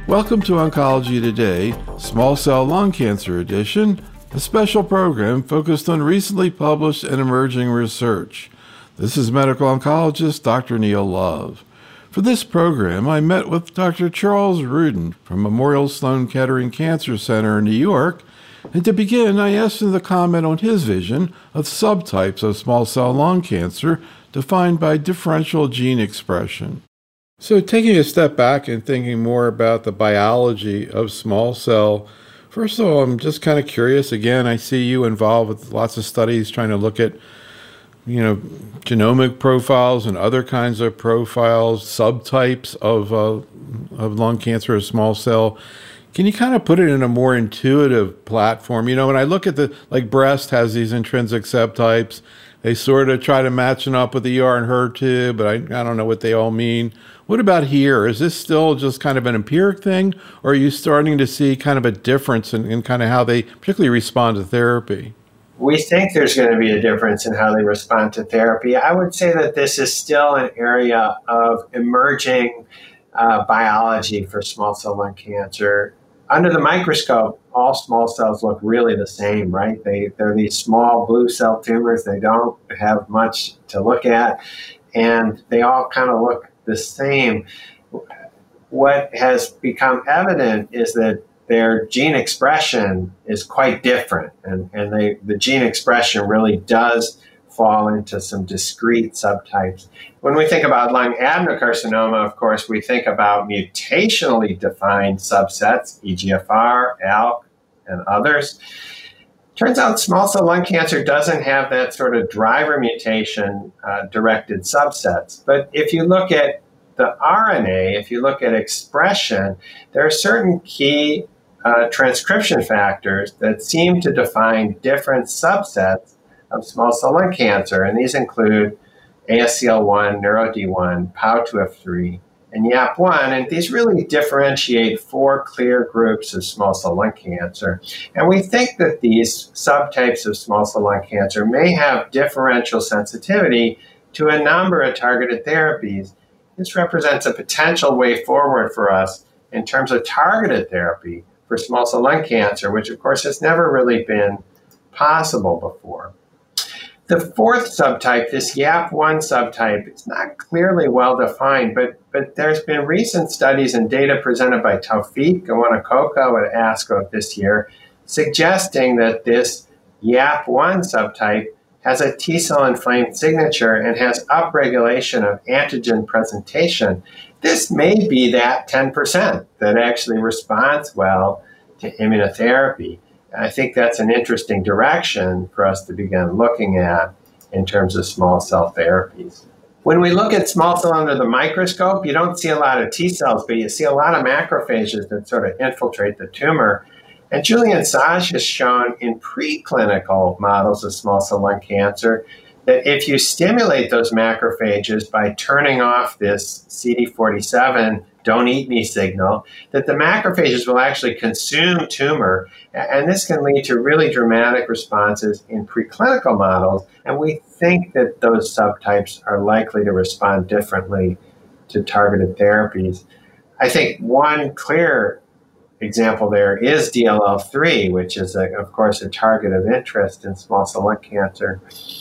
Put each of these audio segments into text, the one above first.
Welcome to Oncology Today, Small Cell Lung Cancer Edition, a special program focused on recently published and emerging research. This is medical oncologist Dr. Neil Love. For this program, I met with Dr. Charles Rudin from Memorial Sloan Kettering Cancer Center in New York, and to begin, I asked him to comment on his vision of subtypes of small cell lung cancer defined by differential gene expression. So taking a step back and thinking more about the biology of small cell, first of all, I'm just kind of curious. Again, I see you involved with lots of studies trying to look at, genomic profiles and other kinds of profiles, subtypes of lung cancer or small cell. Can you kind of put it in a more intuitive platform? When I look at breast has these intrinsic subtypes, they sort of try to match them up with ER and HER2, but I don't know what they all mean. What about here? Is this still just kind of an empiric thing, or are you starting to see kind of a difference in kind of how they particularly respond to therapy? We think there's going to be a difference in how they respond to therapy. I would say that this is still an area of emerging biology for small cell lung cancer. Under the microscope, all small cells look really the same, right? They're these small blue cell tumors. They don't have much to look at, and they all kind of look the same. What has become evident is that their gene expression is quite different, and the gene expression really does fall into some discrete subtypes. When we think about lung adenocarcinoma, of course, we think about mutationally defined subsets, EGFR, ALK, and others. Turns out small cell lung cancer doesn't have that sort of driver mutation directed subsets. But if you look at the RNA, if you look at expression, there are certain key transcription factors that seem to define different subsets of small cell lung cancer. And these include ASCL1, NeuroD1, POW2F3, and YAP1. And these really differentiate four clear groups of small cell lung cancer. And we think that these subtypes of small cell lung cancer may have differential sensitivity to a number of targeted therapies. This represents a potential way forward for us in terms of targeted therapy for small cell lung cancer, which of course has never really been possible before. The fourth subtype, this YAP1 subtype, it's not clearly well defined, but there's been recent studies and data presented by Taufeeq Owonikoko at ASCO this year, suggesting that this YAP1 subtype has a T-cell inflamed signature and has upregulation of antigen presentation. This may be that 10% that actually responds well to immunotherapy. I think that's an interesting direction for us to begin looking at in terms of small cell therapies. When we look at small cell under the microscope, you don't see a lot of T cells, but you see a lot of macrophages that sort of infiltrate the tumor. And Julian Sage has shown in preclinical models of small cell lung cancer that if you stimulate those macrophages by turning off this CD47 don't eat me signal, that the macrophages will actually consume tumor. And this can lead to really dramatic responses in preclinical models. And we think that those subtypes are likely to respond differently to targeted therapies. I think one clear example there is DLL3, which is, of course, a target of interest in small cell lung cancer.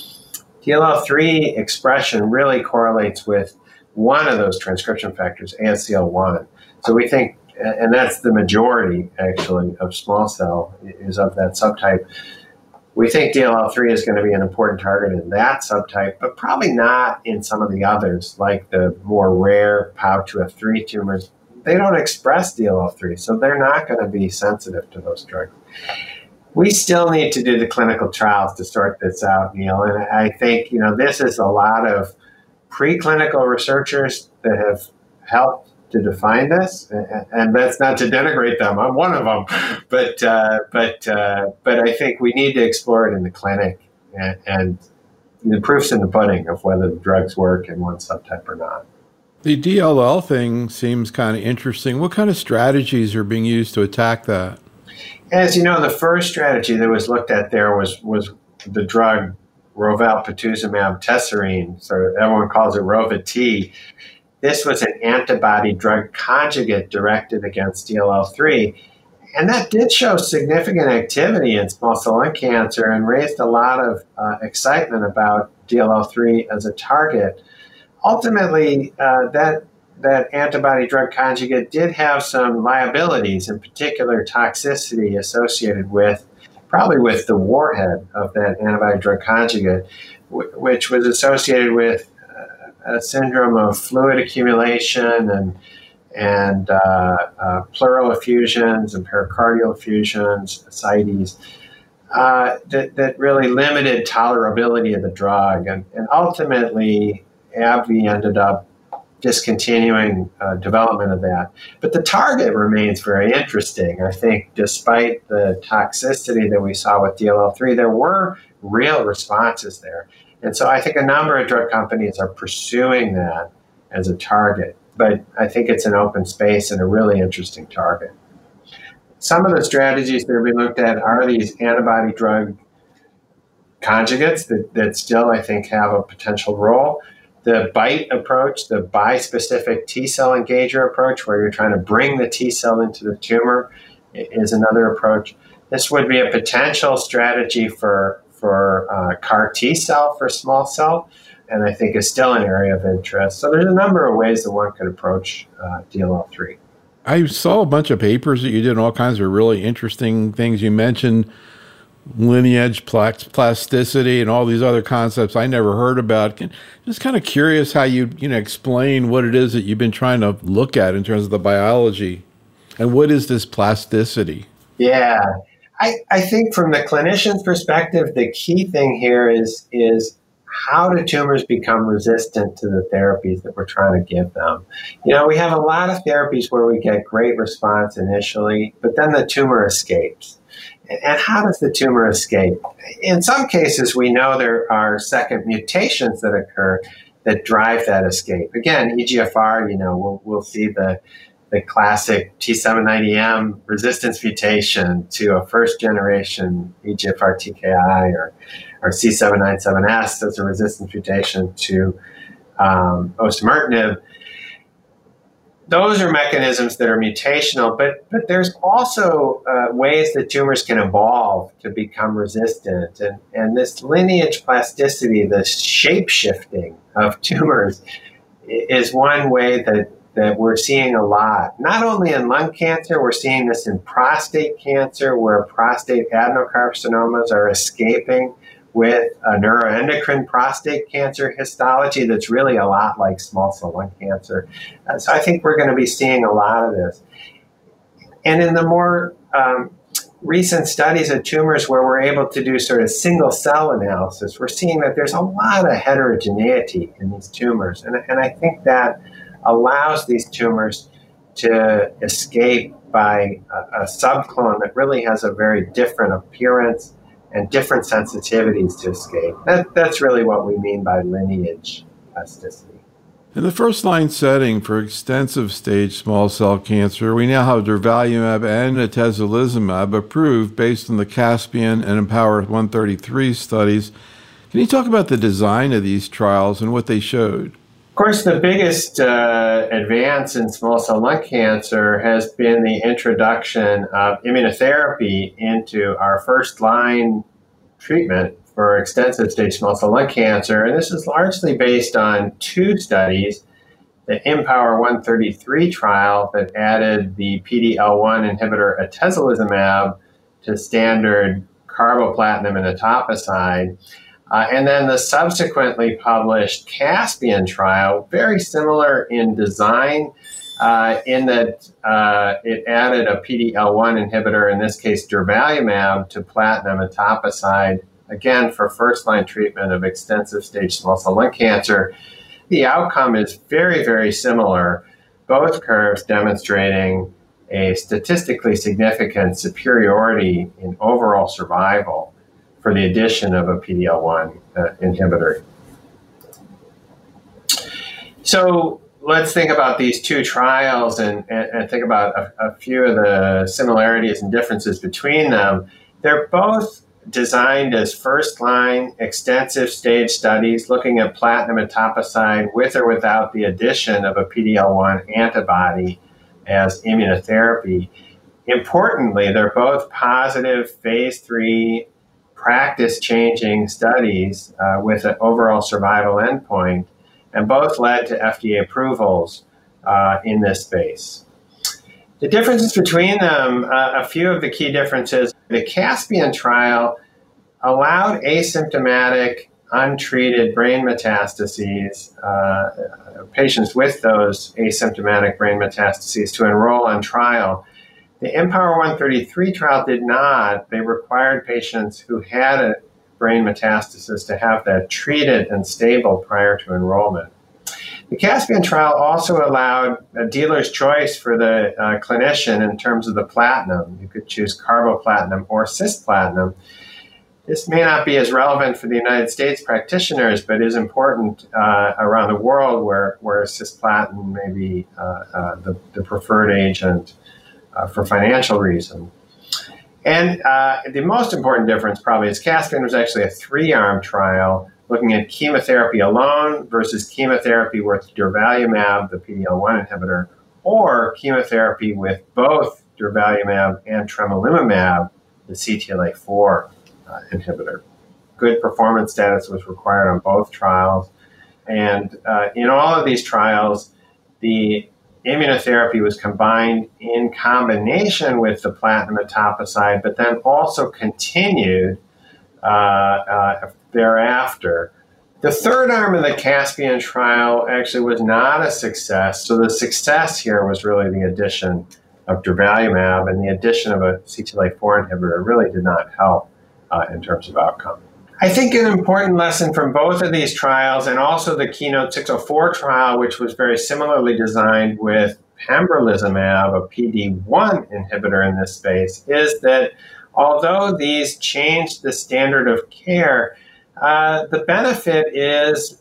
DLL3 expression really correlates with one of those transcription factors, ASCL1. So we think, and that's the majority, actually, of small cell is of that subtype. We think DLL3 is going to be an important target in that subtype, but probably not in some of the others, like the more rare POW2F3 tumors. They don't express DLL3, so they're not going to be sensitive to those drugs. We still need to do the clinical trials to sort this out, Neil, and I think, this is a lot of preclinical researchers that have helped to define this, and that's not to denigrate them. I'm one of them, but I think we need to explore it in the clinic, and the proof's in the pudding of whether the drugs work in one subtype or not. The DLL thing seems kind of interesting. What kind of strategies are being used to attack that? As you know, the first strategy that was looked at there was the drug rovalpatuzumab tesirine, so everyone calls it Rova-T. this was an antibody drug conjugate directed against DLL3. And that did show significant activity in small cell lung cancer and raised a lot of excitement about DLL3 as a target. Ultimately, that antibody drug conjugate did have some liabilities, in particular toxicity associated with the warhead of that antibody drug conjugate, which was associated with a syndrome of fluid accumulation and pleural effusions and pericardial effusions, ascites, that really limited tolerability of the drug. And ultimately, AbbVie ended up discontinuing development of that. But the target remains very interesting. I think despite the toxicity that we saw with DLL3, there were real responses there. And so I think a number of drug companies are pursuing that as a target. But I think it's an open space and a really interesting target. Some of the strategies that are being looked at are these antibody drug conjugates that still, I think, have a potential role. The BiTE approach, the bispecific T-cell engager approach, where you're trying to bring the T-cell into the tumor, is another approach. This would be a potential strategy for CAR T-cell for small cell, and I think is still an area of interest. So there's a number of ways that one could approach DLL3. I saw a bunch of papers that you did, all kinds of really interesting things. You mentioned lineage, plasticity, and all these other concepts I never heard about. Just kind of curious how you explain what it is that you've been trying to look at in terms of the biology, and what is this plasticity? Yeah, I think from the clinician's perspective, the key thing here is how do tumors become resistant to the therapies that we're trying to give them? We have a lot of therapies where we get great response initially, but then the tumor escapes. And how does the tumor escape? In some cases, we know there are second mutations that occur that drive that escape. Again, EGFR, we'll see the classic T790M resistance mutation to a first-generation EGFR TKI, or C797S as a resistance mutation to osimertinib. Those are mechanisms that are mutational, but there's also ways that tumors can evolve to become resistant. And this lineage plasticity, the shape-shifting of tumors, is one way that we're seeing a lot. Not only in lung cancer, we're seeing this in prostate cancer, where prostate adenocarcinomas are escaping with a neuroendocrine prostate cancer histology that's really a lot like small cell lung cancer. So I think we're going to be seeing a lot of this. And in the more recent studies of tumors where we're able to do sort of single cell analysis, we're seeing that there's a lot of heterogeneity in these tumors. And I think that allows these tumors to escape by a subclone that really has a very different appearance and different sensitivities to escape. That's really what we mean by lineage plasticity. In the first-line setting for extensive stage small cell cancer, we now have durvalumab and atezolizumab approved based on the Caspian and Empower 133 studies. Can you talk about the design of these trials and what they showed? Of course, the biggest advance in small cell lung cancer has been the introduction of immunotherapy into our first-line treatment for extensive stage small cell lung cancer. And this is largely based on two studies, the Empower 133 trial that added the PD-L1 inhibitor atezolizumab to standard carboplatin and etoposide, and then the subsequently published Caspian trial, very similar in design, in that it added a PD-L1 inhibitor, in this case durvalumab, to platinum etoposide, again for first-line treatment of extensive stage small cell lung cancer. The outcome is very, very similar, both curves demonstrating a statistically significant superiority in overall survival for the addition of a PD-L1 inhibitor. So let's think about these two trials and think about a few of the similarities and differences between them. They're both designed as first-line extensive stage studies looking at platinum etoposide with or without the addition of a PD-L1 antibody as immunotherapy. Importantly, they're both positive phase 3 practice-changing studies with an overall survival endpoint, and both led to FDA approvals in this space. The differences between them, a few of the key differences. The Caspian trial allowed asymptomatic, untreated brain metastases, patients with those asymptomatic brain metastases to enroll on trial. The Empower 133 trial did not. They required patients who had a brain metastasis to have that treated and stable prior to enrollment. The Caspian trial also allowed a dealer's choice for the clinician in terms of the platinum. You could choose carboplatinum or cisplatinum. This may not be as relevant for the United States practitioners, but is important around the world where cisplatin may be the preferred agent for financial reasons. And the most important difference probably is Caspian was actually a 3-arm trial looking at chemotherapy alone versus chemotherapy with durvalumab, the PD-L1 inhibitor, or chemotherapy with both durvalumab and tremelimumab, the CTLA-4 inhibitor. Good performance status was required on both trials. And in all of these trials, the immunotherapy was combined in combination with the platinum etoposide, but then also continued thereafter. The third arm of the Caspian trial actually was not a success. So the success here was really the addition of durvalumab, and the addition of a CTLA-4 inhibitor really did not help in terms of outcome. I think an important lesson from both of these trials, and also the Keynote 604 trial, which was very similarly designed with pembrolizumab, a PD-1 inhibitor in this space, is that although these changed the standard of care, the benefit is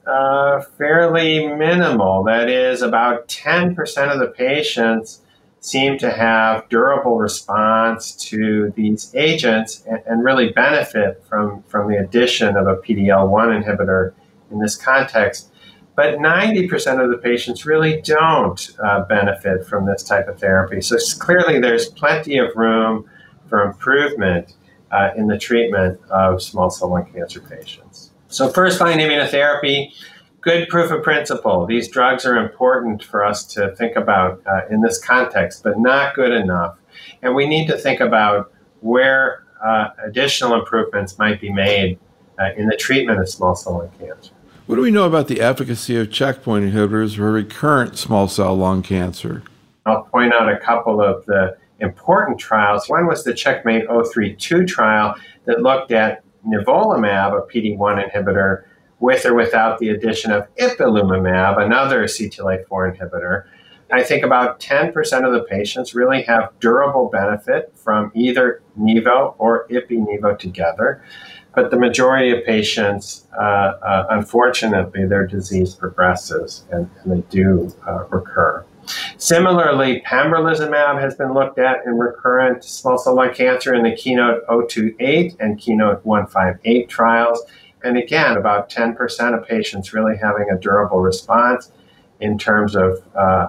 fairly minimal. That is, about 10% of the patients seem to have durable response to these agents and really benefit from the addition of a PD-L1 inhibitor in this context. But 90% of the patients really don't benefit from this type of therapy. So clearly there's plenty of room for improvement in the treatment of small cell lung cancer patients. So first-line immunotherapy, good proof of principle. These drugs are important for us to think about in this context, but not good enough. And we need to think about where additional improvements might be made in the treatment of small cell lung cancer. What do we know about the efficacy of checkpoint inhibitors for recurrent small cell lung cancer? I'll point out a couple of the important trials. One was the Checkmate 032 trial that looked at nivolumab, a PD-1 inhibitor, with or without the addition of ipilimumab, another CTLA-4 inhibitor. I think about 10% of the patients really have durable benefit from either nivo or ipi-nivo together. But the majority of patients, unfortunately, their disease progresses and they do recur. Similarly, pembrolizumab has been looked at in recurrent small cell lung cancer in the Keynote 028 and Keynote 158 trials. And again, about 10% of patients really having a durable response in terms of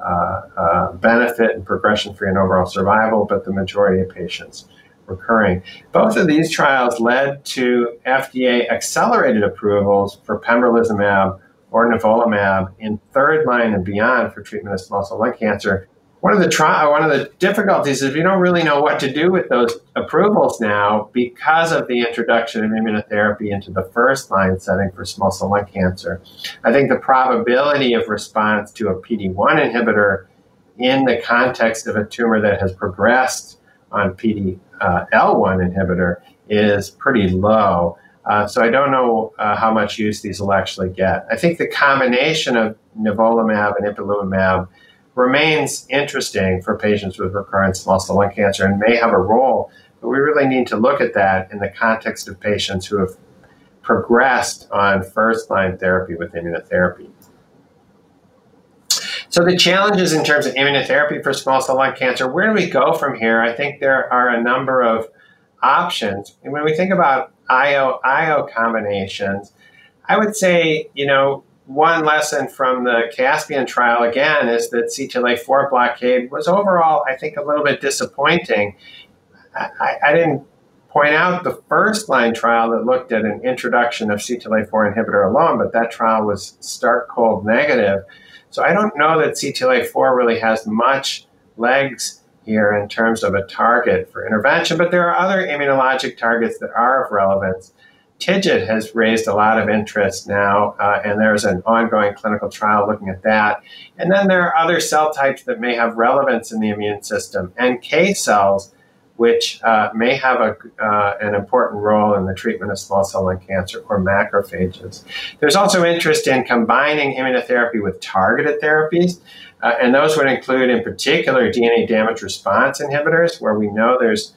benefit and progression-free and overall survival, but the majority of patients recurring. Both of these trials led to FDA accelerated approvals for pembrolizumab or nivolumab in third line and beyond for treatment of small cell lung cancer. One of the difficulties is we don't really know what to do with those approvals now because of the introduction of immunotherapy into the first line setting for small cell lung cancer. I think the probability of response to a PD-1 inhibitor in the context of a tumor that has progressed on PD-L1 inhibitor is pretty low. So I don't know how much use these will actually get. I think the combination of nivolumab and ipilimumab remains interesting for patients with recurrent small cell lung cancer and may have a role, but we really need to look at that in the context of patients who have progressed on first-line therapy with immunotherapy. So the challenges in terms of immunotherapy for small cell lung cancer, where do we go from here? I think there are a number of options. And when we think about IO combinations. I would say, one lesson from the Caspian trial, again, is that CTLA-4 blockade was overall, I think, a little bit disappointing. I didn't point out the first-line trial that looked at an introduction of CTLA-4 inhibitor alone, but that trial was stark cold negative. So I don't know that CTLA-4 really has much legs here in terms of a target for intervention, but there are other immunologic targets that are of relevance. TIGIT has raised a lot of interest now, and there's an ongoing clinical trial looking at that. And then there are other cell types that may have relevance in the immune system. NK cells, which may have an important role in the treatment of small cell lung cancer, or macrophages. There's also interest in combining immunotherapy with targeted therapies, and those would include, in particular, DNA damage response inhibitors, where we know there's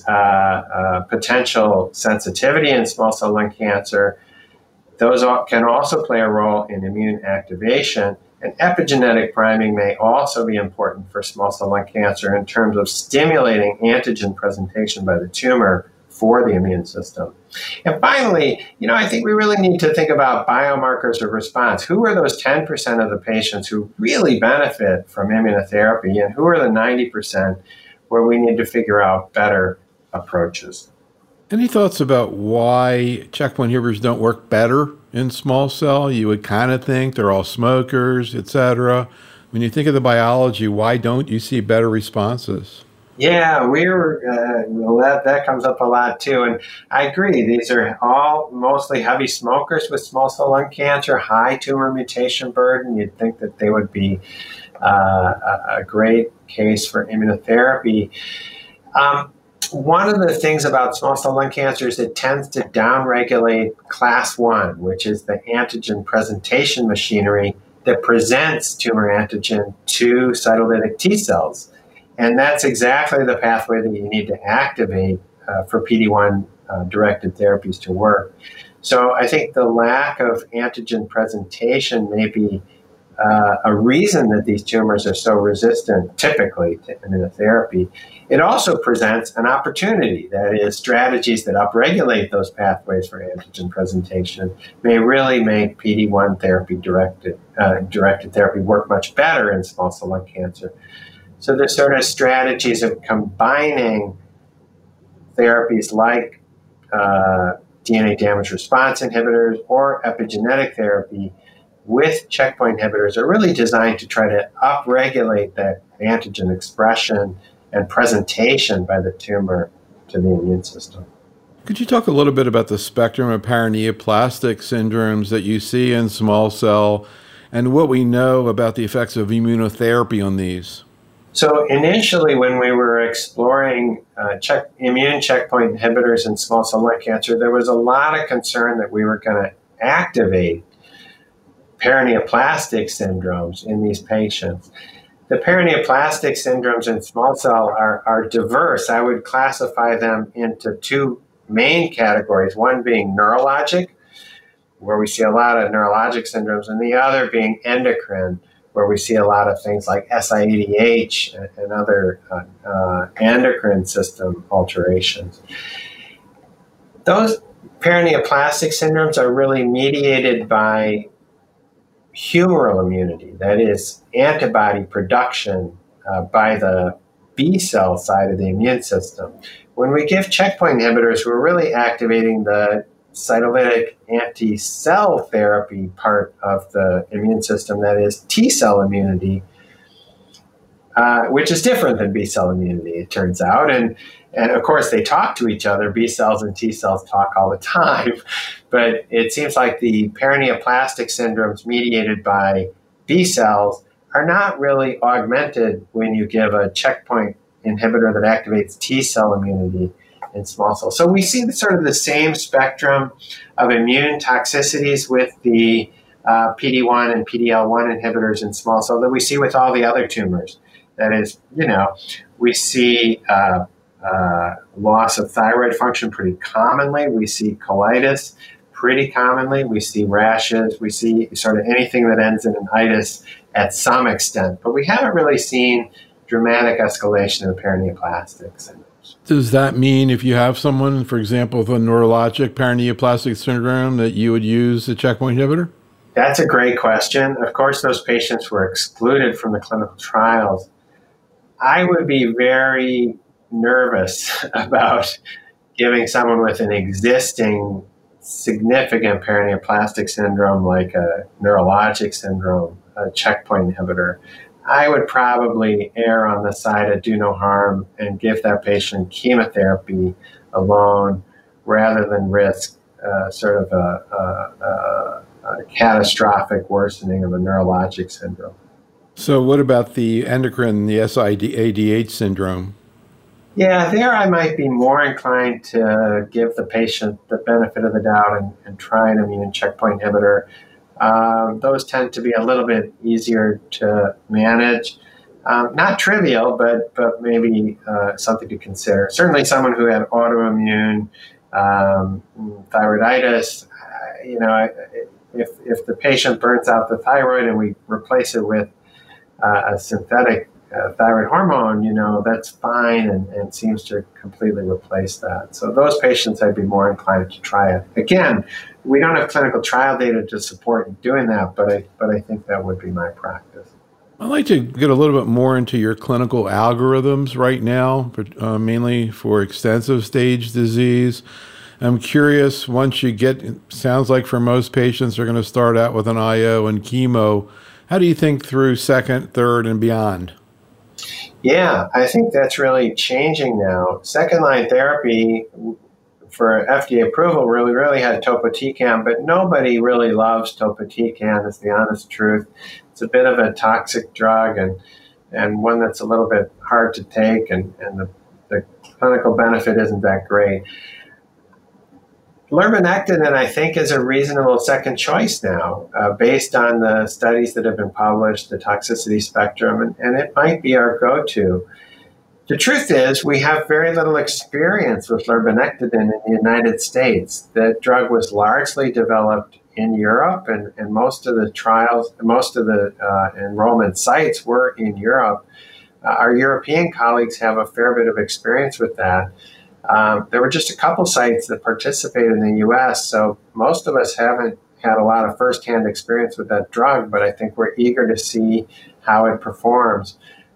potential sensitivity in small cell lung cancer. Those can also play a role in immune activation. And epigenetic priming may also be important for small cell lung cancer in terms of stimulating antigen presentation by the tumor for the immune system. And finally, I think we really need to think about biomarkers of response. Who are those 10% of the patients who really benefit from immunotherapy, and who are the 90% where we need to figure out better approaches? Any thoughts about why checkpoint inhibitors don't work better in small cell? You would kind of think they're all smokers, etc. When you think of the biology, why don't you see better responses? Yeah, that comes up a lot too. And I agree, these are all mostly heavy smokers with small cell lung cancer, high tumor mutation burden. You'd think that they would be a great case for immunotherapy. One of the things about small cell lung cancer is it tends to downregulate class 1, which is the antigen presentation machinery that presents tumor antigen to cytolytic T cells. And that's exactly the pathway that you need to activate for PD-1 directed therapies to work. So I think the lack of antigen presentation may be a reason that these tumors are so resistant, typically, to immunotherapy. It also presents an opportunity, that is, strategies that upregulate those pathways for antigen presentation may really make PD-1 therapy directed therapy work much better in small cell lung cancer. So there's sort of strategies of combining therapies like DNA damage response inhibitors or epigenetic therapy with checkpoint inhibitors are really designed to try to upregulate that antigen expression and presentation by the tumor to the immune system. Could you talk a little bit about the spectrum of paraneoplastic syndromes that you see in small cell and what we know about the effects of immunotherapy on these? So initially, when we were exploring immune checkpoint inhibitors in small cell lung cancer, there was a lot of concern that we were going to activate paraneoplastic syndromes in these patients. The paraneoplastic syndromes in small cell are diverse. I would classify them into two main categories, one being neurologic, where we see a lot of neurologic syndromes, and the other being endocrine, where we see a lot of things like SIADH and other endocrine system alterations. Those paraneoplastic syndromes are really mediated by humoral immunity, that is, antibody production by the B cell side of the immune system. When we give checkpoint inhibitors, we're really activating the cytolytic anti-cell therapy part of the immune system, that is T cell immunity, which is different than B cell immunity, it turns out. And of course, they talk to each other. B cells and T cells talk all the time. But it seems like the paraneoplastic syndromes mediated by B cells are not really augmented when you give a checkpoint inhibitor that activates T cell immunity in small cells. So we see the same spectrum of immune toxicities with the PD-1 and PD-L1 inhibitors in small cell that we see with all the other tumors. That is, we see loss of thyroid function pretty commonly. We see colitis pretty commonly. We see rashes. We see sort of anything that ends in an itis at some extent. But we haven't really seen dramatic escalation of the paraneoplastic syndromes. Does that mean if you have someone, for example, with a neurologic paraneoplastic syndrome, that you would use a checkpoint inhibitor? That's a great question. Of course, those patients were excluded from the clinical trials. I would be very nervous about giving someone with an existing significant paraneoplastic syndrome, like a neurologic syndrome, a checkpoint inhibitor. I would probably err on the side of do no harm and give that patient chemotherapy alone rather than risk sort of a catastrophic worsening of a neurologic syndrome. So what about the endocrine, the SIADH syndrome? Yeah, there I might be more inclined to give the patient the benefit of the doubt and try an immune checkpoint inhibitor. Those tend to be a little bit easier to manage. Not trivial, but maybe something to consider. Certainly someone who had autoimmune thyroiditis, if the patient burns out the thyroid and we replace it with a synthetic thyroid hormone, that's fine and seems to completely replace that. So those patients, I'd be more inclined to try it. Again, we don't have clinical trial data to support doing that, but I think that would be my practice. I'd like to get a little bit more into your clinical algorithms right now, but mainly for extensive stage disease. I'm curious, once you sounds like for most patients are going to start out with an IO and chemo. How do you think through second, third, and beyond? Yeah, I think that's really changing now. Second-line therapy for FDA approval really had topotecan, but nobody really loves topotecan, is the honest truth. It's a bit of a toxic drug and one that's a little bit hard to take, and the clinical benefit isn't that great. Lurbinectedin, I think, is a reasonable second choice now, based on the studies that have been published, the toxicity spectrum, and it might be our go-to. The truth is, we have very little experience with lurbinectedin in the United States. The drug was largely developed in Europe, and most of the trials, most of the enrollment sites were in Europe. Our European colleagues have a fair bit of experience with that. There were just a couple sites that participated in the U.S., so most of us haven't had a lot of firsthand experience with that drug, but I think we're eager to see how it performs.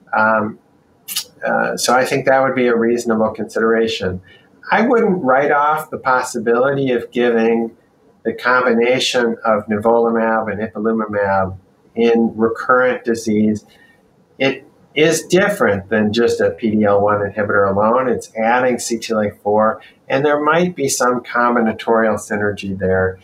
So I think that would be a reasonable consideration. I wouldn't write off the possibility of giving the combination of nivolumab and ipilimumab in recurrent disease. It is different than just a PD-L1 inhibitor alone. It's adding CTLA-4, and there might be some combinatorial synergy there.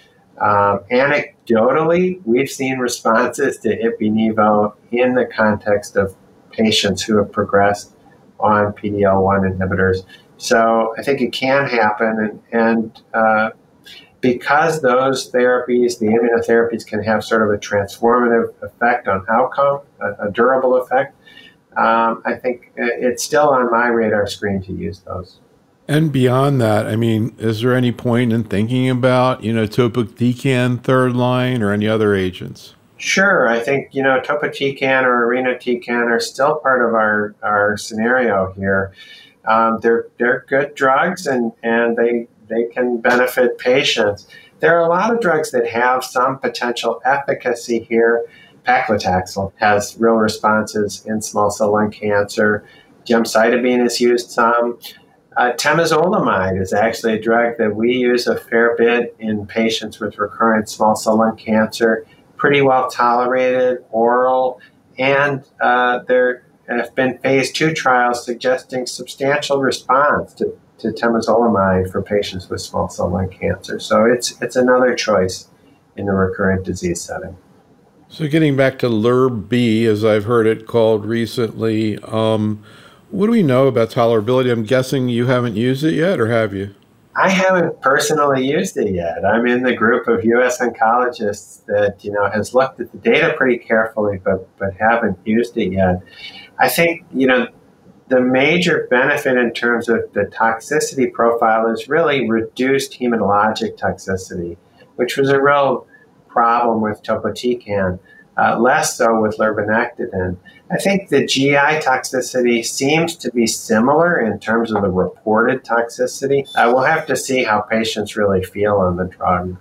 Anecdotally, we've seen responses to Ipi-Nivo in the context of patients who have progressed on PD-L1 inhibitors. So I think it can happen, and because those therapies, the immunotherapies, can have sort of a transformative effect on outcome, a durable effect, I think it's still on my radar screen to use those. And beyond that, I mean, is there any point in thinking about, topotecan third line or any other agents? Sure. I think, topotecan or irinotecan are still part of our scenario here. They're good drugs and they can benefit patients. There are a lot of drugs that have some potential efficacy here. Paclitaxel has real responses in small cell lung cancer. Gemcitabine is used some. Temozolomide is actually a drug that we use a fair bit in patients with recurrent small cell lung cancer. Pretty well tolerated, oral, and there have been phase 2 trials suggesting substantial response to temozolomide for patients with small cell lung cancer. So it's another choice in the recurrent disease setting. So getting back to LIRB-B, as I've heard it called recently, what do we know about tolerability? I'm guessing you haven't used it yet, or have you? I haven't personally used it yet. I'm in the group of U.S. oncologists that has looked at the data pretty carefully, but haven't used it yet. I think the major benefit in terms of the toxicity profile is really reduced hematologic toxicity, which was a real problem with topotecan. less so with lurbinectedin. I think the GI toxicity seems to be similar in terms of the reported toxicity. We'll have to see how patients really feel on the drug.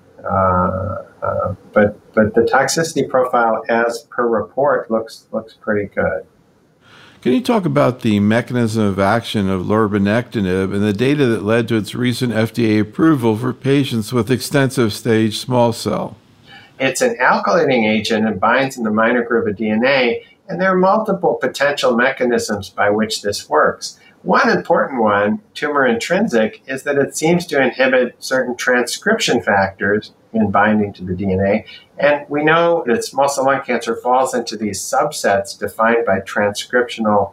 But the toxicity profile, as per report, looks pretty good. Can you talk about the mechanism of action of lurbinectinib and the data that led to its recent FDA approval for patients with extensive stage small cell? It's an alkylating agent and binds in the minor groove of DNA, and there are multiple potential mechanisms by which this works. One important one, tumor intrinsic, is that it seems to inhibit certain transcription factors in binding to the DNA. And we know that small cell lung cancer falls into these subsets defined by transcriptional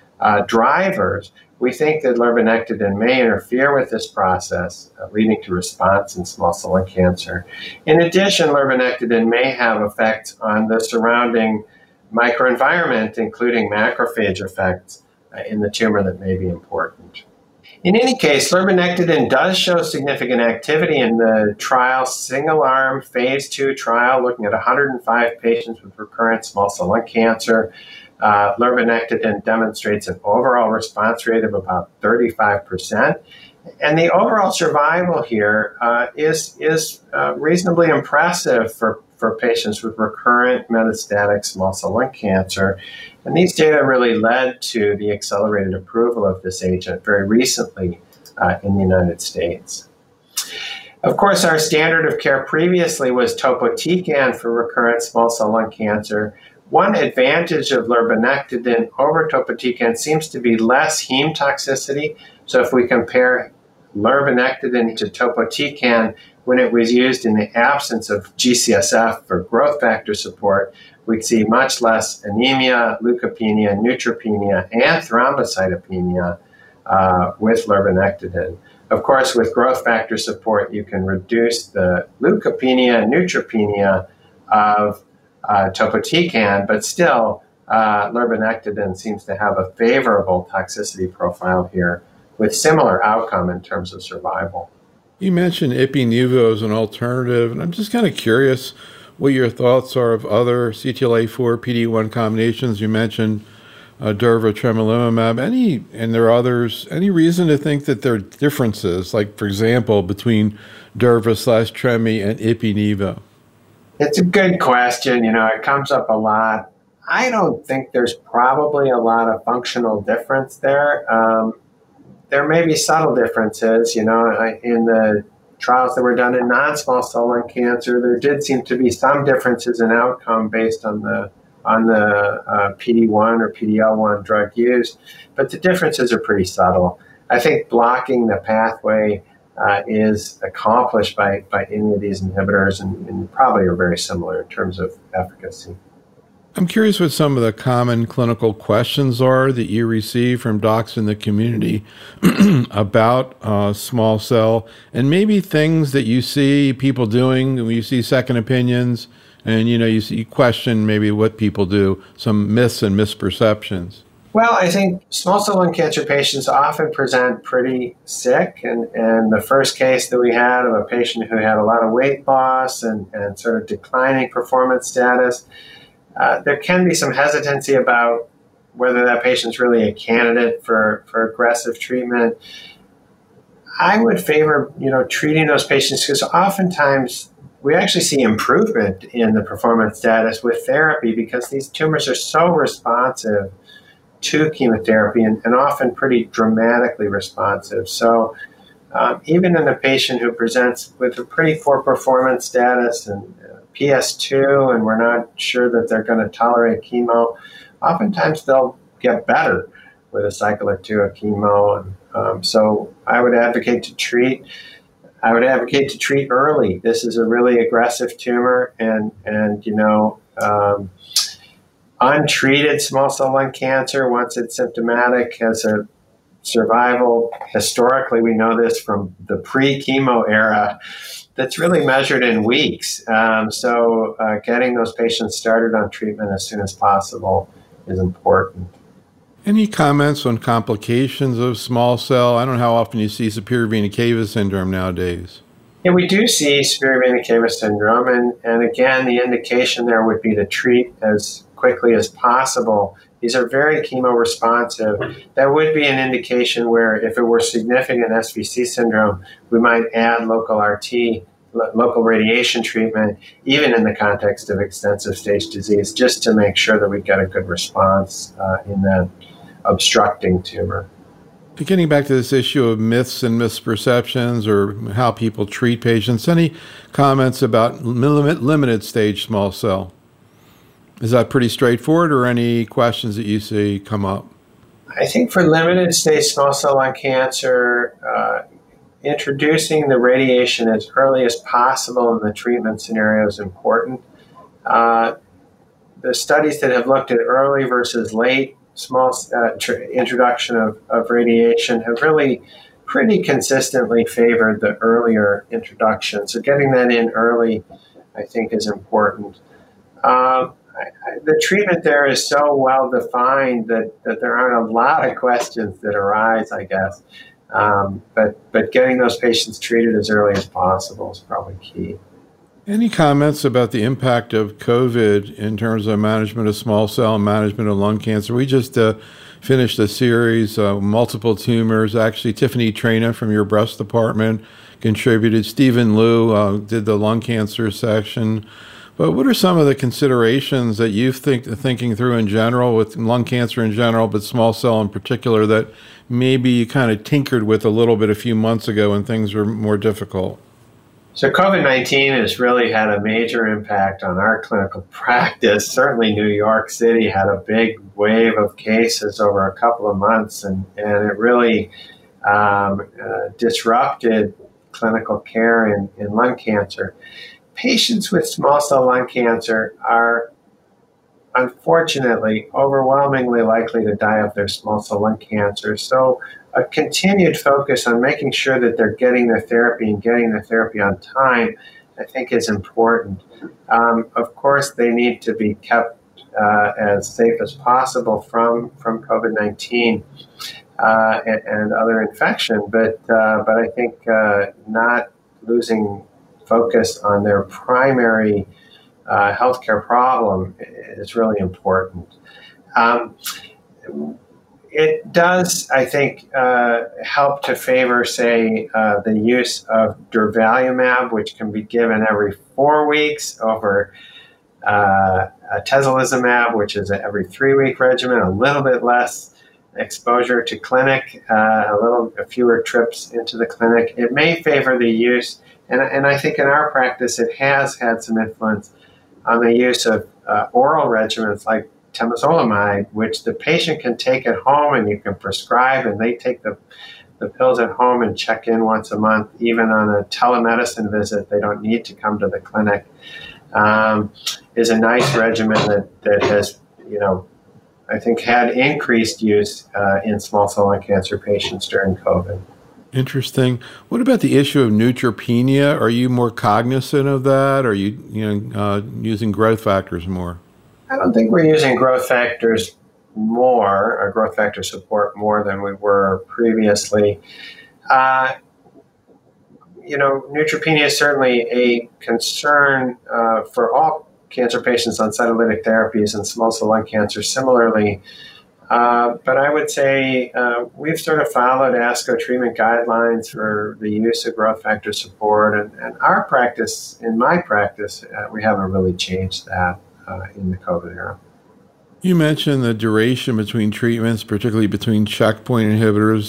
drivers. We think that lurbinectedin may interfere with this process, leading to response in small cell lung cancer. In addition, lurbinectedin may have effects on the surrounding microenvironment, including macrophage effects in the tumor that may be important. In any case, lurbinectedin does show significant activity in the trial, single-arm phase 2 trial looking at 105 patients with recurrent small cell lung cancer. Lurbinectedin demonstrates an overall response rate of about 35%. And the overall survival here is reasonably impressive for patients with recurrent metastatic small cell lung cancer. And these data really led to the accelerated approval of this agent very recently in the United States. Of course, our standard of care previously was topotecan for recurrent small cell lung cancer. One advantage of lurbinectedin over topotecan seems to be less heme toxicity. So if we compare lurbinectedin to topotecan, when it was used in the absence of G-CSF for growth factor support, we'd see much less anemia, leukopenia, neutropenia, and thrombocytopenia with lurbinectedin. Of course, with growth factor support, you can reduce the leukopenia and neutropenia of topotecan, but still, lurbinectedin seems to have a favorable toxicity profile here with similar outcome in terms of survival. You mentioned ipi/nivo as an alternative, and I'm just kind of curious what your thoughts are of other CTLA-4 PD-1 combinations. You mentioned durva tremelimumab. And there are others. Any reason to think that there are differences, like, for example, between durva/tremi and ipi/nivo? It's a good question. It comes up a lot. I don't think there's probably a lot of functional difference there. There may be subtle differences, in the trials that were done in non-small cell lung cancer. There did seem to be some differences in outcome based on the PD-1 or PD-L1 drug used, but the differences are pretty subtle. I think blocking the pathway is accomplished by any of these inhibitors and probably are very similar in terms of efficacy. I'm curious what some of the common clinical questions are that you receive from docs in the community about small cell, and maybe things that you see people doing when you see second opinions, and you question maybe what people do, some myths and misperceptions. Well, I think small cell lung cancer patients often present pretty sick, and the first case that we had of a patient who had a lot of weight loss and sort of declining performance status, there can be some hesitancy about whether that patient's really a candidate for aggressive treatment. I would favor, treating those patients because oftentimes we actually see improvement in the performance status with therapy because these tumors are so responsive to chemotherapy and often pretty dramatically responsive. So even in a patient who presents with a pretty poor performance status and PS2, and we're not sure that they're going to tolerate chemo, oftentimes they'll get better with a cycle or two of chemo. And so I would advocate to treat. I would advocate to treat early. This is a really aggressive tumor, and untreated small cell lung cancer, once it's symptomatic, has a survival. Historically, we know this from the pre-chemo era, that's really measured in weeks. So getting those patients started on treatment as soon as possible is important. Any comments on complications of small cell? I don't know how often you see superior vena cava syndrome nowadays. Yeah, we do see severe vena cava syndrome, and again, the indication there would be to treat as quickly as possible. These are very chemoresponsive. That would be an indication where if it were significant SVC syndrome, we might add local RT, local radiation treatment, even in the context of extensive stage disease, just to make sure that we get a good response in that obstructing tumor. Getting back to this issue of myths and misperceptions or how people treat patients, any comments about limited stage small cell? Is that pretty straightforward, or any questions that you see come up? I think for limited stage small cell lung cancer, introducing the radiation as early as possible in the treatment scenario is important. The studies that have looked at early versus late introduction of radiation have really pretty consistently favored the earlier introduction. So getting that in early, I think, is important. The treatment there is so well defined that there aren't a lot of questions that arise, I guess. But getting those patients treated as early as possible is probably key. Any comments about the impact of COVID in terms of management of small cell and management of lung cancer? We just finished a series, multiple tumors. Actually, Tiffany Traina from your breast department contributed. Stephen Liu did the lung cancer section. But what are some of the considerations that you thinking through in general with lung cancer in general, but small cell in particular, that maybe you kind of tinkered with a little bit a few months ago when things were more difficult? So COVID-19 has really had a major impact on our clinical practice. Certainly New York City had a big wave of cases over a couple of months, and it really disrupted clinical care in lung cancer. Patients with small cell lung cancer are unfortunately overwhelmingly likely to die of their small cell lung cancer. So a continued focus on making sure that they're getting their therapy and getting their therapy on time, I think, is important. Of course, they need to be kept as safe as possible from COVID-19 and other infection, but I think not losing focus on their primary healthcare problem is really important. It does, I think, help to favor, say, the use of durvalumab, which can be given every 4 weeks, over atezolizumab, which is an every 3-week regimen, a little bit less exposure to clinic, a fewer trips into the clinic. It may favor the use, and I think in our practice it has had some influence on the use of oral regimens like temozolomide, which the patient can take at home and you can prescribe, and they take the pills at home and check in once a month. Even on a telemedicine visit, they don't need to come to the clinic. Is a nice regimen that has, I think, had increased use in small cell lung cancer patients during COVID. Interesting. What about the issue of neutropenia? Are you more cognizant of that? Are you, using growth factors more? I don't think we're using growth factors more, or growth factor support more than we were previously. Neutropenia is certainly a concern for all cancer patients on cytolytic therapies and small cell lung cancer similarly. But I would say we've sort of followed ASCO treatment guidelines for the use of growth factor support, and our practice, in my practice, we haven't really changed that in the COVID era. You mentioned the duration between treatments, particularly between checkpoint inhibitors.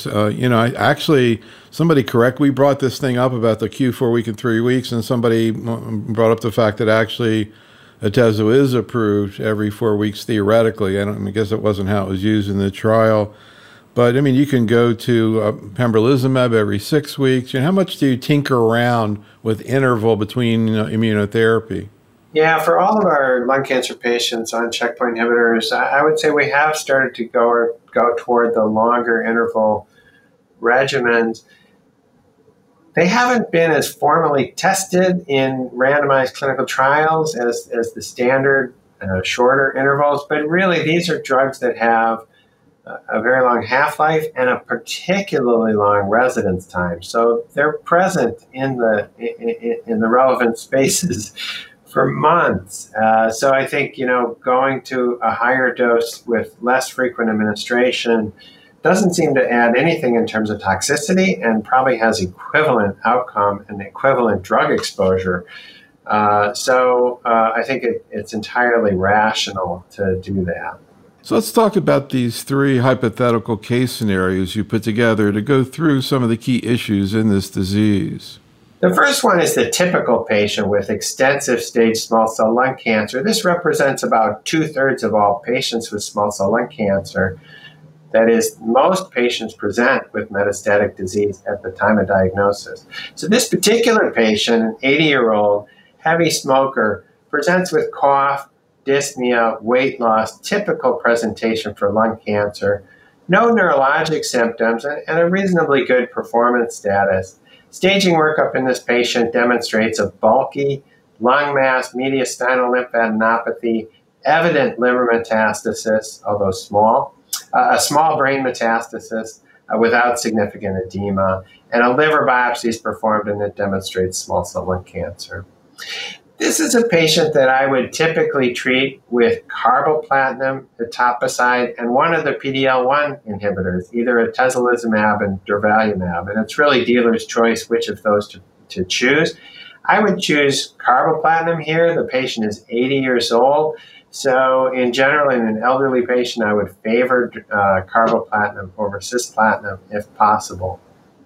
We brought this thing up about the Q4 week and 3 weeks, and somebody brought up the fact that actually atezo is approved every 4 weeks theoretically. I guess it wasn't how it was used in the trial. But, you can go to pembrolizumab every 6 weeks. How much do you tinker around with interval between immunotherapy? Yeah, for all of our lung cancer patients on checkpoint inhibitors, I would say we have started to go toward the longer interval regimens. They haven't been as formally tested in randomized clinical trials as the standard shorter intervals, but really these are drugs that have a very long half-life and a particularly long residence time. So they're present in the relevant spaces for months. So I think, going to a higher dose with less frequent administration doesn't seem to add anything in terms of toxicity and probably has equivalent outcome and equivalent drug exposure. So I think it's entirely rational to do that. So let's talk about these three hypothetical case scenarios you put together to go through some of the key issues in this disease. The first one is the typical patient with extensive stage small cell lung cancer. This represents about 2/3 of all patients with small cell lung cancer. That is, most patients present with metastatic disease at the time of diagnosis. So this particular patient, an 80-year-old heavy smoker, presents with cough, dyspnea, weight loss, typical presentation for lung cancer, no neurologic symptoms, and a reasonably good performance status. Staging workup in this patient demonstrates a bulky lung mass, mediastinal lymphadenopathy, evident liver metastasis, although small, a small brain metastasis without significant edema, and a liver biopsy is performed and it demonstrates small cell lung cancer. This is a patient that I would typically treat with carboplatin, etoposide, and one of the PD-L1 inhibitors, either atezolizumab and durvalumab. And it's really dealer's choice which of those to choose. I would choose carboplatin here. The patient is 80 years old. So in general, in an elderly patient, I would favor carboplatin over cisplatin if possible.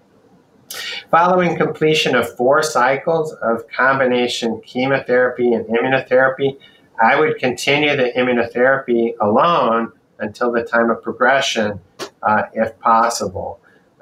Following completion of 4 cycles of combination chemotherapy and immunotherapy, I would continue the immunotherapy alone until the time of progression, if possible,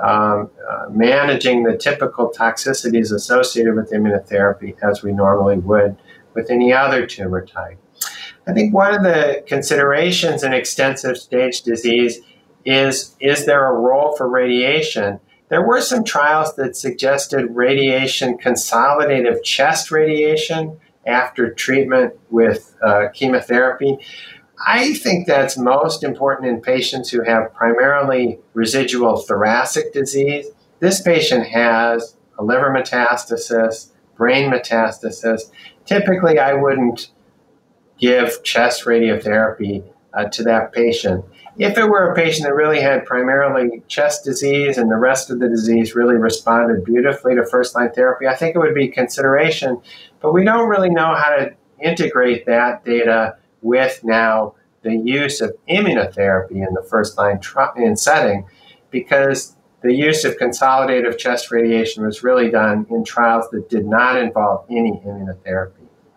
managing the typical toxicities associated with immunotherapy as we normally would with any other tumor type. I think one of the considerations in extensive stage disease is there a role for radiation? There were some trials that suggested radiation, consolidative chest radiation after treatment with chemotherapy. I think that's most important in patients who have primarily residual thoracic disease. This patient has a liver metastasis, brain metastasis. Typically, I wouldn't give chest radiotherapy to that patient. If it were a patient that really had primarily chest disease and the rest of the disease really responded beautifully to first-line therapy, I think it would be consideration. But we don't really know how to integrate that data with now the use of immunotherapy in the first-line setting, because the use of consolidative chest radiation was really done in trials that did not involve any immunotherapy.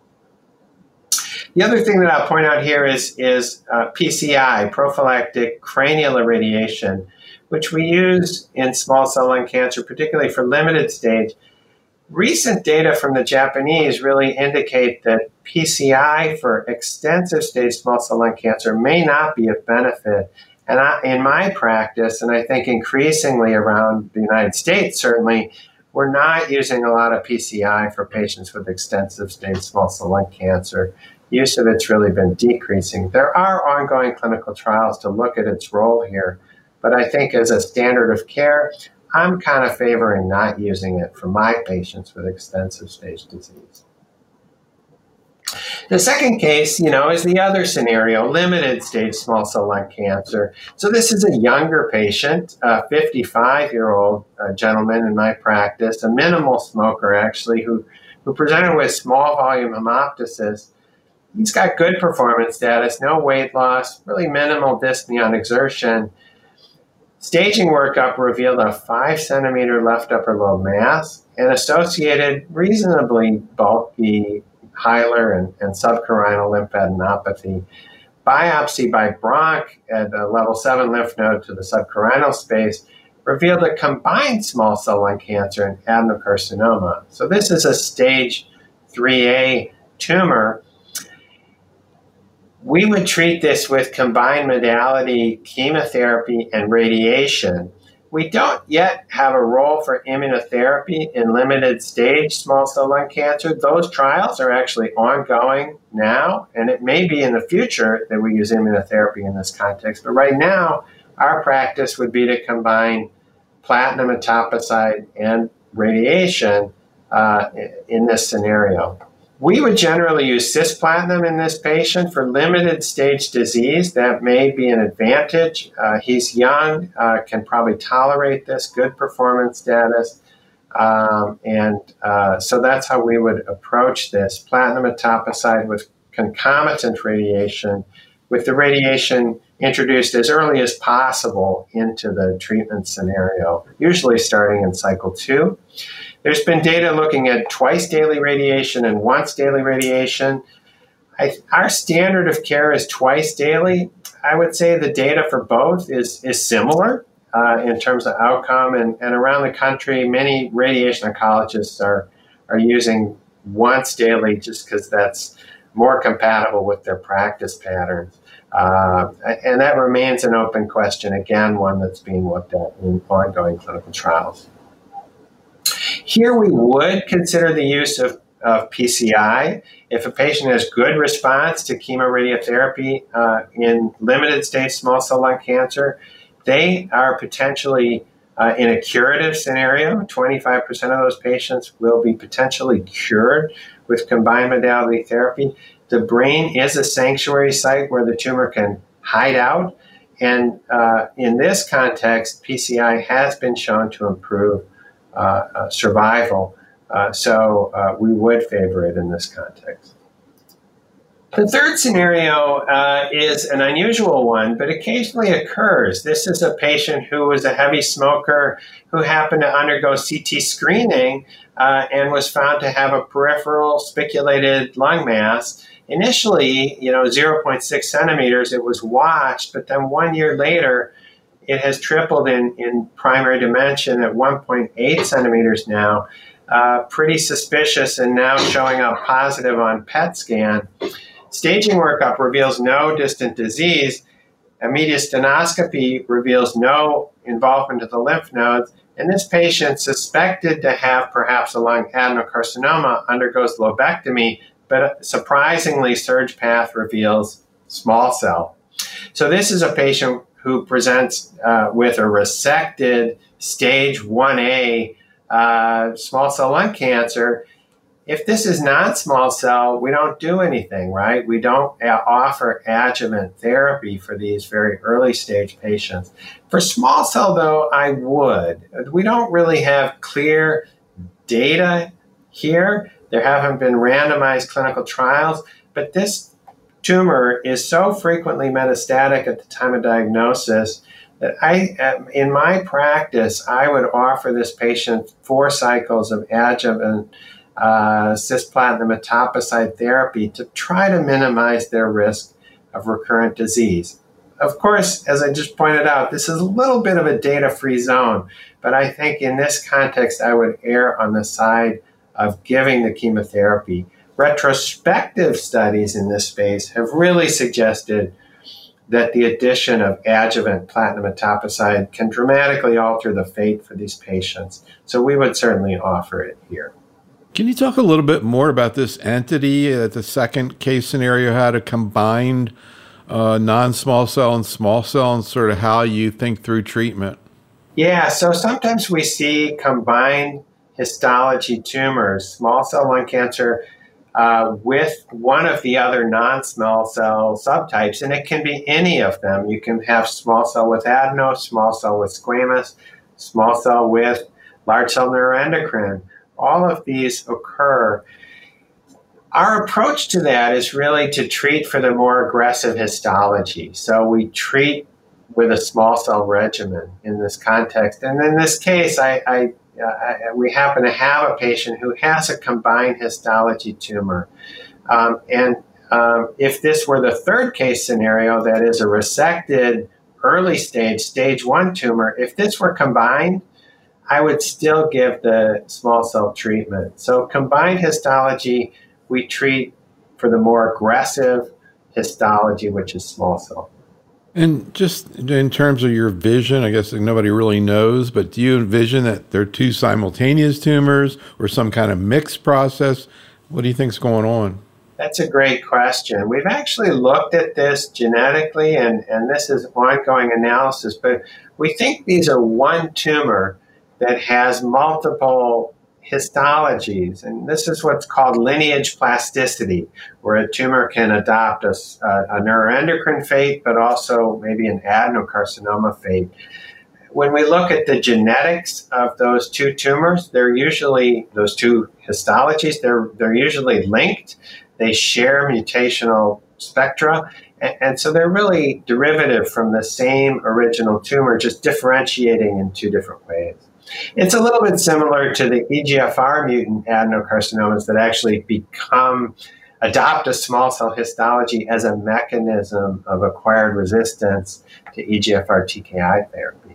The other thing that I'll point out here is PCI, prophylactic cranial irradiation, which we use in small cell lung cancer, particularly for limited stage. Recent data from the Japanese really indicate that PCI for extensive stage small cell lung cancer may not be of benefit. And in my practice, and I think increasingly around the United States, certainly, we're not using a lot of PCI for patients with extensive stage small cell lung cancer. Use of it's really been decreasing. There are ongoing clinical trials to look at its role here, but I think as a standard of care, I'm kind of favoring not using it for my patients with extensive stage disease. The second case, is the other scenario, limited stage small cell lung cancer. So this is a younger patient, a 55-year-old gentleman in my practice, a minimal smoker actually, who presented with small volume hemoptysis. He's got good performance status, no weight loss, really minimal dyspnea on exertion. Staging workup revealed a 5-centimeter left upper lobe mass and associated reasonably bulky hilar and subcarinal lymphadenopathy. Biopsy by bronch at a level 7 lymph node to the subcarinal space revealed a combined small cell lung cancer and adenocarcinoma. So this is a stage 3A tumor. We would treat this with combined modality chemotherapy and radiation. We don't yet have a role for immunotherapy in limited stage small cell lung cancer. Those trials are actually ongoing now, and it may be in the future that we use immunotherapy in this context. But right now, our practice would be to combine platinum etoposide and radiation in this scenario. We would generally use cisplatin in this patient for limited stage disease. That may be an advantage. He's young, can probably tolerate this, good performance status. So that's how we would approach this. Platinum etoposide with concomitant radiation, with the radiation introduced as early as possible into the treatment scenario, usually starting in cycle 2. There's been data looking at twice daily radiation and once daily radiation. Our standard of care is twice daily. I would say the data for both is similar in terms of outcome. And around the country, many radiation oncologists are using once daily just because that's more compatible with their practice patterns. And that remains an open question, again, one that's being looked at in ongoing clinical trials. Here we would consider the use of PCI. If a patient has good response to chemoradiotherapy in limited stage small cell lung cancer, they are potentially in a curative scenario. 25% of those patients will be potentially cured with combined modality therapy. The brain is a sanctuary site where the tumor can hide out. And in this context, PCI has been shown to improve survival. So we would favor it in this context. The third scenario is an unusual one, but occasionally occurs. This is a patient who was a heavy smoker who happened to undergo CT screening and was found to have a peripheral spiculated lung mass. Initially, 0.6 centimeters, it was watched, but then 1 year later, it has tripled in primary dimension at 1.8 centimeters now. Pretty suspicious and now showing up positive on PET scan. Staging workup reveals no distant disease. A mediastinoscopy reveals no involvement of the lymph nodes. And this patient, suspected to have perhaps a lung adenocarcinoma, undergoes lobectomy, but surprisingly, SurgPath reveals small cell. So this is a patient who presents with a resected stage 1A small cell lung cancer. If this is not small cell, we don't do anything, right? We don't offer adjuvant therapy for these very early stage patients. For small cell, though, I would. We don't really have clear data here. There haven't been randomized clinical trials, but this tumor is so frequently metastatic at the time of diagnosis that in my practice, I would offer this patient 4 cycles of adjuvant cisplatin etoposide therapy to try to minimize their risk of recurrent disease. Of course, as I just pointed out, this is a little bit of a data-free zone, but I think in this context, I would err on the side of giving the chemotherapy. Retrospective studies in this space have really suggested that the addition of adjuvant platinum etoposide can dramatically alter the fate for these patients. So we would certainly offer it here. Can you talk a little bit more about this entity that the second case scenario had a combined non-small cell and small cell, and sort of how you think through treatment? Yeah, so sometimes we see combined histology tumors, small cell lung cancer, with one of the other non-small cell subtypes, and it can be any of them. You can have small cell with adeno, small cell with squamous, small cell with large cell neuroendocrine. All of these occur. Our approach to that is really to treat for the more aggressive histology. So we treat with a small cell regimen in this context. And in this case, we happen to have a patient who has a combined histology tumor. If this were the third case scenario, that is a resected early stage 1 tumor, if this were combined, I would still give the small cell treatment. So combined histology, we treat for the more aggressive histology, which is small cell. And just in terms of your vision, I guess nobody really knows, but do you envision that they're 2 simultaneous tumors or some kind of mixed process? What do you think's going on? That's a great question. We've actually looked at this genetically, and this is ongoing analysis, but we think these are one tumor that has multiple histologies, and this is what's called lineage plasticity, where a tumor can adopt a neuroendocrine fate, but also maybe an adenocarcinoma fate. When we look at the genetics of those two tumors, those two histologies, they're usually linked. They share mutational spectra, and so they're really derivative from the same original tumor, just differentiating in two different ways. It's a little bit similar to the EGFR mutant adenocarcinomas that actually adopt a small cell histology as a mechanism of acquired resistance to EGFR TKI therapy.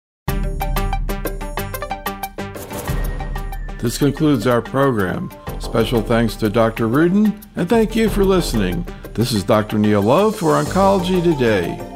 This concludes our program. Special thanks to Dr. Rudin, and thank you for listening. This is Dr. Neil Love for Oncology Today.